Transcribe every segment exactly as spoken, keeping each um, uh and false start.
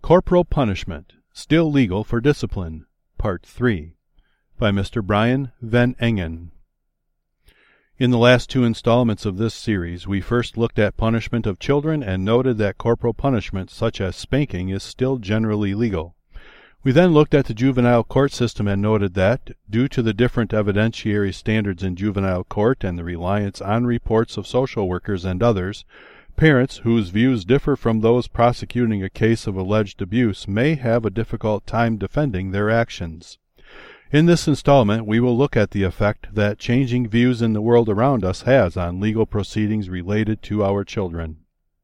Corporal Punishment, Still Legal for Discipline, Part three, by Mister Brian Van Engen. In the last two installments of this series, we first looked at punishment of children and noted that corporal punishment, such as spanking, is still generally legal. We then looked at the juvenile court system and noted that, due to the different evidentiary standards in juvenile court and the reliance on reports of social workers and others, parents whose views differ from those prosecuting a case of alleged abuse may have a difficult time defending their actions. In this installment, we will look at the effect that changing views in the world around us has on legal proceedings related to our children.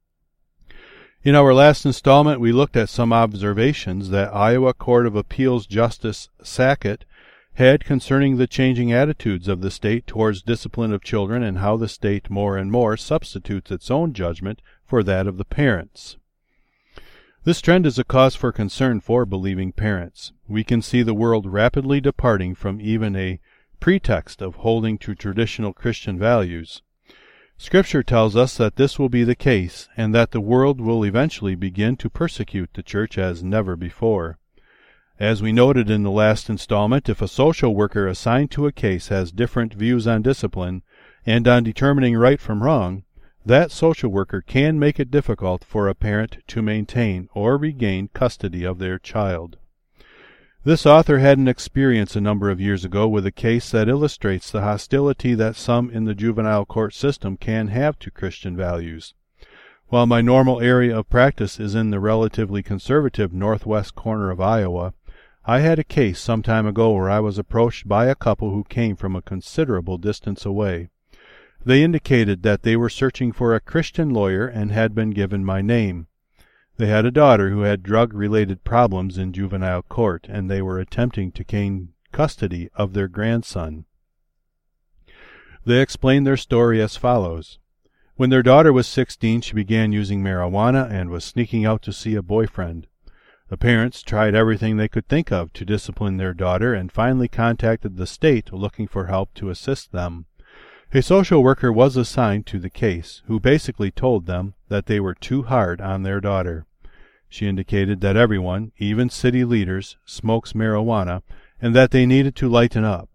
In our last installment, we looked at some observations that Iowa Court of Appeals Justice Sackett had concerning the changing attitudes of the state towards discipline of children and how the state more and more substitutes its own judgment for that of the parents. This trend is a cause for concern for believing parents. We can see the world rapidly departing from even a pretext of holding to traditional Christian values. Scripture tells us that this will be the case, and that the world will eventually begin to persecute the church as never before. As we noted in the last installment, if a social worker assigned to a case has different views on discipline and on determining right from wrong, that social worker can make it difficult for a parent to maintain or regain custody of their child. This author had an experience a number of years ago with a case that illustrates the hostility that some in the juvenile court system can have to Christian values. While my normal area of practice is in the relatively conservative northwest corner of Iowa, I had a case some time ago where I was approached by a couple who came from a considerable distance away. They indicated that they were searching for a Christian lawyer and had been given my name. They had a daughter who had drug-related problems in juvenile court, and they were attempting to gain custody of their grandson. They explained their story as follows. When their daughter was sixteen, she began using marijuana and was sneaking out to see a boyfriend. The parents tried everything they could think of to discipline their daughter and finally contacted the state looking for help to assist them. A social worker was assigned to the case, who basically told them that they were too hard on their daughter. She indicated that everyone, even city leaders, smokes marijuana, and that they needed to lighten up.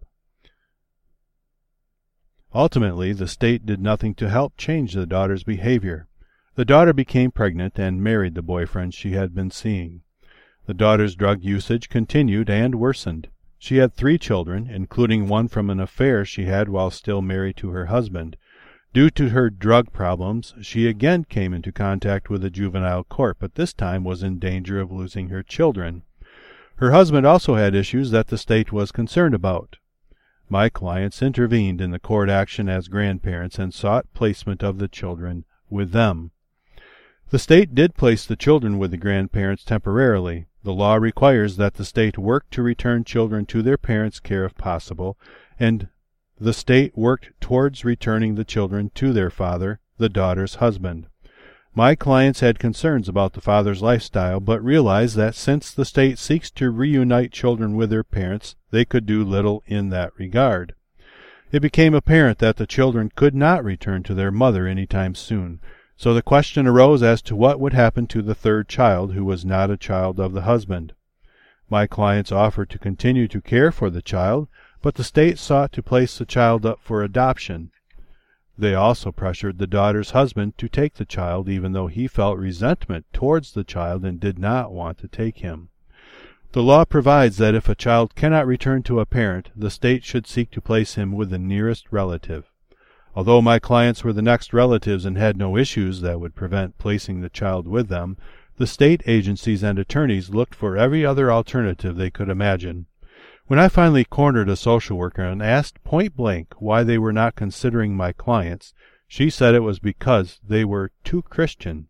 Ultimately, the state did nothing to help change the daughter's behavior. The daughter became pregnant and married the boyfriend she had been seeing. The daughter's drug usage continued and worsened. She had three children, including one from an affair she had while still married to her husband. Due to her drug problems, she again came into contact with the juvenile court, but this time was in danger of losing her children. Her husband also had issues that the state was concerned about. My clients intervened in the court action as grandparents and sought placement of the children with them. The state did place the children with the grandparents temporarily. The law requires that the state work to return children to their parents' care if possible, and the state worked towards returning the children to their father, the daughter's husband. My clients had concerns about the father's lifestyle, but realized that since the state seeks to reunite children with their parents, they could do little in that regard. It became apparent that the children could not return to their mother any time soon. So the question arose as to what would happen to the third child who was not a child of the husband. My clients offered to continue to care for the child, but the state sought to place the child up for adoption. They also pressured the daughter's husband to take the child, even though he felt resentment towards the child and did not want to take him. The law provides that if a child cannot return to a parent, the state should seek to place him with the nearest relative. Although my clients were the next relatives and had no issues that would prevent placing the child with them, the state agencies and attorneys looked for every other alternative they could imagine. When I finally cornered a social worker and asked point blank why they were not considering my clients, she said it was because they were too Christian.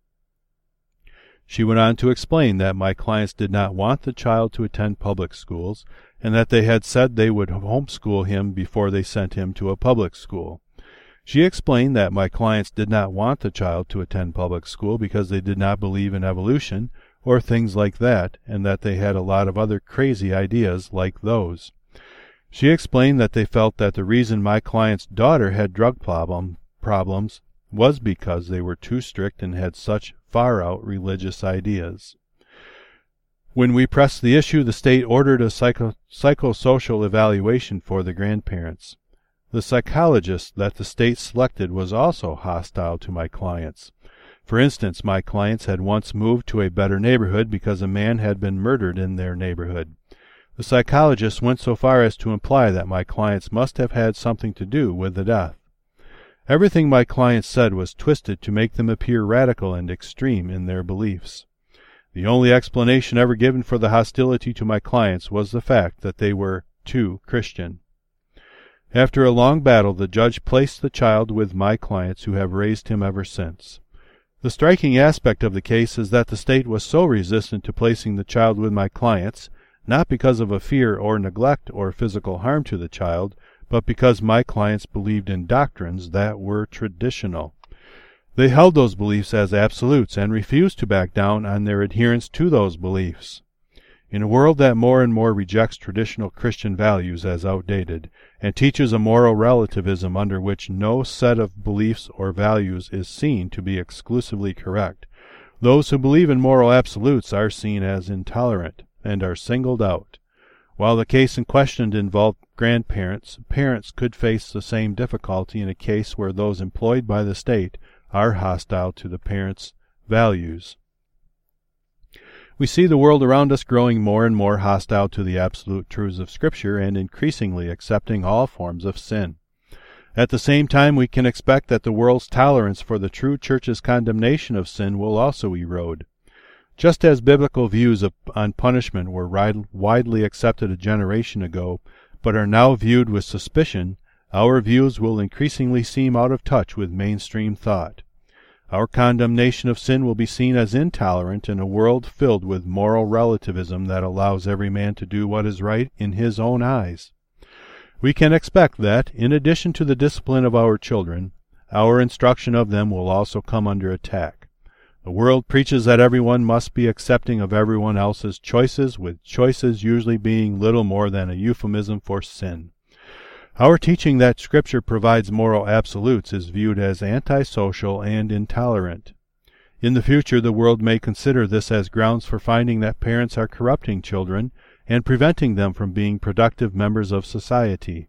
She went on to explain that my clients did not want the child to attend public schools, and that they had said they would homeschool him before they sent him to a public school. She explained that my clients did not want the child to attend public school because they did not believe in evolution or things like that, and that they had a lot of other crazy ideas like those. She explained that they felt that the reason my client's daughter had drug problem, problems was because they were too strict and had such far-out religious ideas. When we pressed the issue, the state ordered a psycho psychosocial evaluation for the grandparents. The psychologist that the state selected was also hostile to my clients. For instance, my clients had once moved to a better neighborhood because a man had been murdered in their neighborhood. The psychologist went so far as to imply that my clients must have had something to do with the death. Everything my clients said was twisted to make them appear radical and extreme in their beliefs. The only explanation ever given for the hostility to my clients was the fact that they were too Christian. After a long battle, the judge placed the child with my clients, who have raised him ever since. The striking aspect of the case is that the state was so resistant to placing the child with my clients, not because of a fear or neglect or physical harm to the child, but because my clients believed in doctrines that were traditional. They held those beliefs as absolutes and refused to back down on their adherence to those beliefs. In a world that more and more rejects traditional Christian values as outdated and teaches a moral relativism under which no set of beliefs or values is seen to be exclusively correct, those who believe in moral absolutes are seen as intolerant and are singled out. While the case in question involved grandparents, parents could face the same difficulty in a case where those employed by the state are hostile to the parents' values. We see the world around us growing more and more hostile to the absolute truths of Scripture and increasingly accepting all forms of sin. At the same time, we can expect that the world's tolerance for the true Church's condemnation of sin will also erode. Just as biblical views of, on punishment were widely accepted a generation ago, but are now viewed with suspicion, our views will increasingly seem out of touch with mainstream thought. Our condemnation of sin will be seen as intolerant in a world filled with moral relativism that allows every man to do what is right in his own eyes. We can expect that, in addition to the discipline of our children, our instruction of them will also come under attack. The world preaches that everyone must be accepting of everyone else's choices, with choices usually being little more than a euphemism for sin. Our teaching that Scripture provides moral absolutes is viewed as antisocial and intolerant. In the future, the world may consider this as grounds for finding that parents are corrupting children and preventing them from being productive members of society.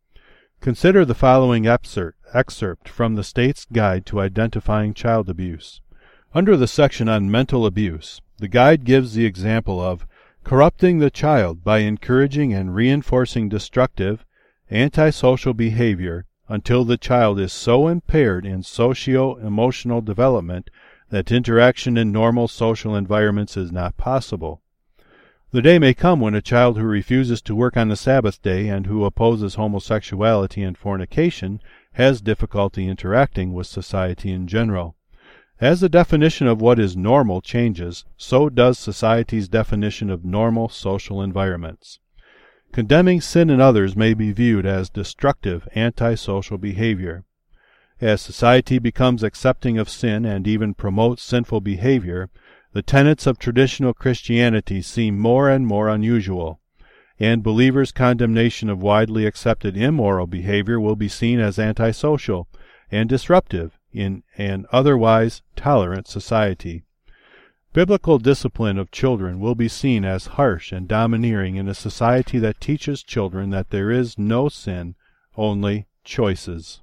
Consider the following excerpt, excerpt from the State's Guide to Identifying Child Abuse. Under the section on mental abuse, the guide gives the example of corrupting the child by encouraging and reinforcing destructive, antisocial behavior until the child is so impaired in socio-emotional development that interaction in normal social environments is not possible. The day may come when a child who refuses to work on the Sabbath day and who opposes homosexuality and fornication has difficulty interacting with society in general. As the definition of what is normal changes, so does society's definition of normal social environments. Condemning sin in others may be viewed as destructive, antisocial behavior. As society becomes accepting of sin and even promotes sinful behavior, the tenets of traditional Christianity seem more and more unusual, and believers' condemnation of widely accepted immoral behavior will be seen as antisocial and disruptive in an otherwise tolerant society. Biblical discipline of children will be seen as harsh and domineering in a society that teaches children that there is no sin, only choices.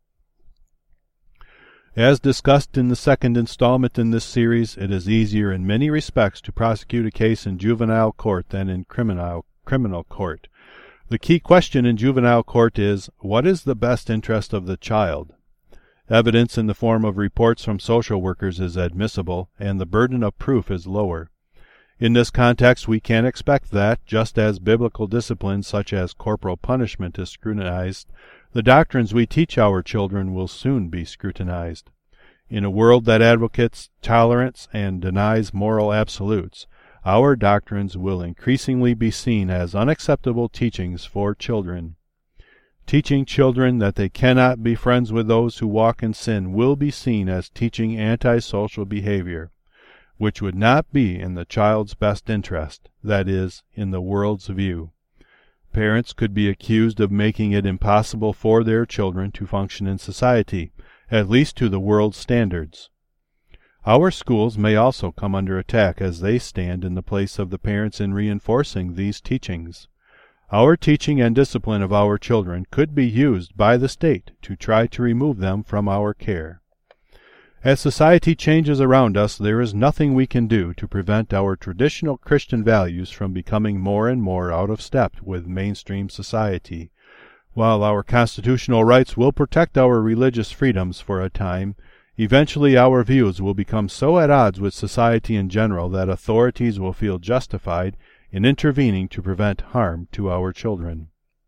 As discussed in the second installment in this series, it is easier in many respects to prosecute a case in juvenile court than in criminal, criminal court. The key question in juvenile court is, what is the best interest of the child? Evidence in the form of reports from social workers is admissible, and the burden of proof is lower. In this context, we can expect that, just as biblical discipline such as corporal punishment is scrutinized, the doctrines we teach our children will soon be scrutinized. In a world that advocates tolerance and denies moral absolutes, our doctrines will increasingly be seen as unacceptable teachings for children. Teaching children that they cannot be friends with those who walk in sin will be seen as teaching antisocial behavior, which would not be in the child's best interest, that is, in the world's view. Parents could be accused of making it impossible for their children to function in society, at least to the world's standards. Our schools may also come under attack, as they stand in the place of the parents in reinforcing these teachings. Our teaching and discipline of our children could be used by the state to try to remove them from our care. As society changes around us, there is nothing we can do to prevent our traditional Christian values from becoming more and more out of step with mainstream society. While our constitutional rights will protect our religious freedoms for a time, eventually our views will become so at odds with society in general that authorities will feel justified in intervening to prevent harm to our children.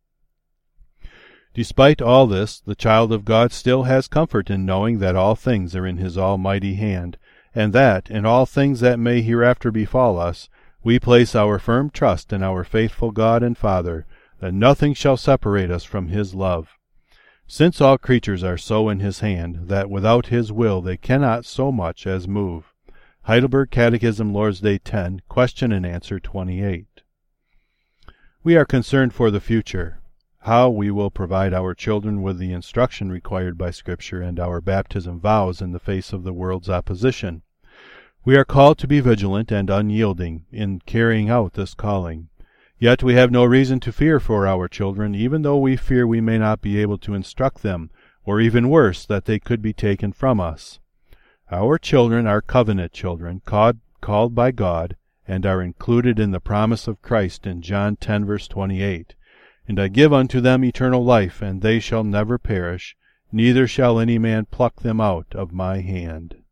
Despite all this, the child of God still has comfort in knowing that all things are in His almighty hand, and that, in all things that may hereafter befall us, we place our firm trust in our faithful God and Father, that nothing shall separate us from His love. Since all creatures are so in His hand, that without His will they cannot so much as move. Heidelberg Catechism, Lord's Day ten, Question and Answer twenty-eight. We are concerned for the future, how we will provide our children with the instruction required by Scripture and our baptism vows in the face of the world's opposition. We are called to be vigilant and unyielding in carrying out this calling. Yet we have no reason to fear for our children, even though we fear we may not be able to instruct them, or even worse, that they could be taken from us. Our children are covenant children, called, called by God, and are included in the promise of Christ in John ten, verse twenty-eight. And I give unto them eternal life, and they shall never perish, neither shall any man pluck them out of my hand.